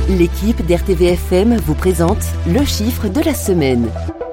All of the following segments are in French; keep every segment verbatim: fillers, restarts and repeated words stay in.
L'équipe d'R T V F M vous présente le chiffre de la semaine.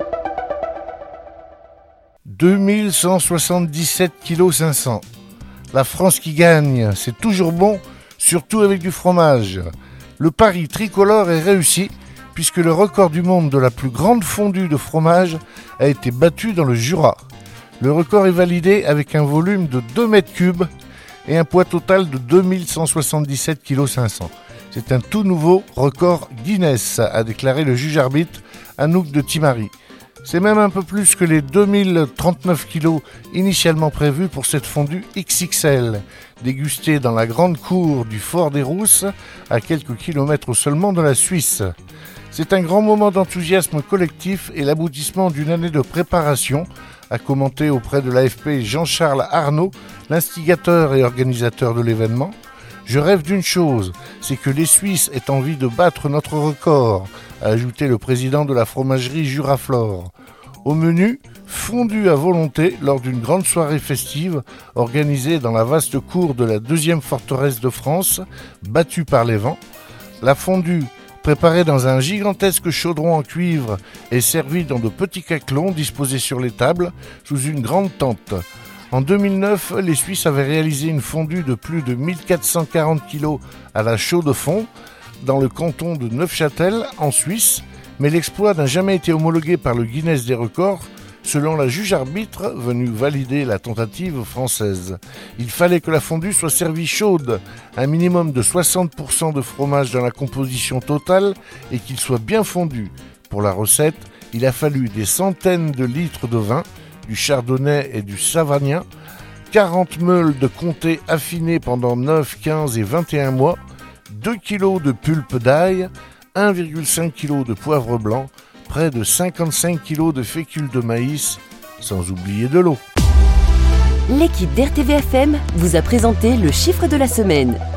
deux mille cent soixante-dix-sept virgule cinq cents. La France qui gagne, c'est toujours bon, surtout avec du fromage. Le pari tricolore est réussi, puisque le record du monde de la plus grande fondue de fromage a été battu dans le Jura. Le record est validé avec un volume de deux mètres cubes et un poids total de deux mille cent soixante-dix-sept virgule cinq cents. C'est un tout nouveau record Guinness, a déclaré le juge-arbitre Anouk de Timari. C'est même un peu plus que les deux mille trente-neuf kilos initialement prévus pour cette fondue X X L, dégustée dans la grande cour du Fort des Rousses, à quelques kilomètres seulement de la Suisse. C'est un grand moment d'enthousiasme collectif et l'aboutissement d'une année de préparation, a commenté auprès de l'A F P Jean-Charles Arnaud, l'instigateur et organisateur de l'événement. Je rêve d'une chose, c'est que les Suisses aient envie de battre notre record, a ajouté le président de la fromagerie Juraflore. Au menu, fondue à volonté lors d'une grande soirée festive organisée dans la vaste cour de la deuxième forteresse de France, battue par les vents. La fondue, préparée dans un gigantesque chaudron en cuivre et servie dans de petits caclons disposés sur les tables sous une grande tente. En deux mille neuf, les Suisses avaient réalisé une fondue de plus de mille quatre cent quarante kilos à la Chaux-de-Fonds, dans le canton de Neufchâtel, en Suisse, mais l'exploit n'a jamais été homologué par le Guinness des records, selon la juge-arbitre venue valider la tentative française. Il fallait que la fondue soit servie chaude, un minimum de soixante pour cent de fromage dans la composition totale et qu'il soit bien fondu. Pour la recette, il a fallu des centaines de litres de vin, du chardonnay et du savagnin, quarante meules de comté affinées pendant neuf, quinze et vingt et un mois, deux kilos de pulpe d'ail, un virgule cinq kilos de poivre blanc, près de cinquante-cinq kilos de fécule de maïs, sans oublier de l'eau. L'équipe d'R T V F M vous a présenté le chiffre de la semaine.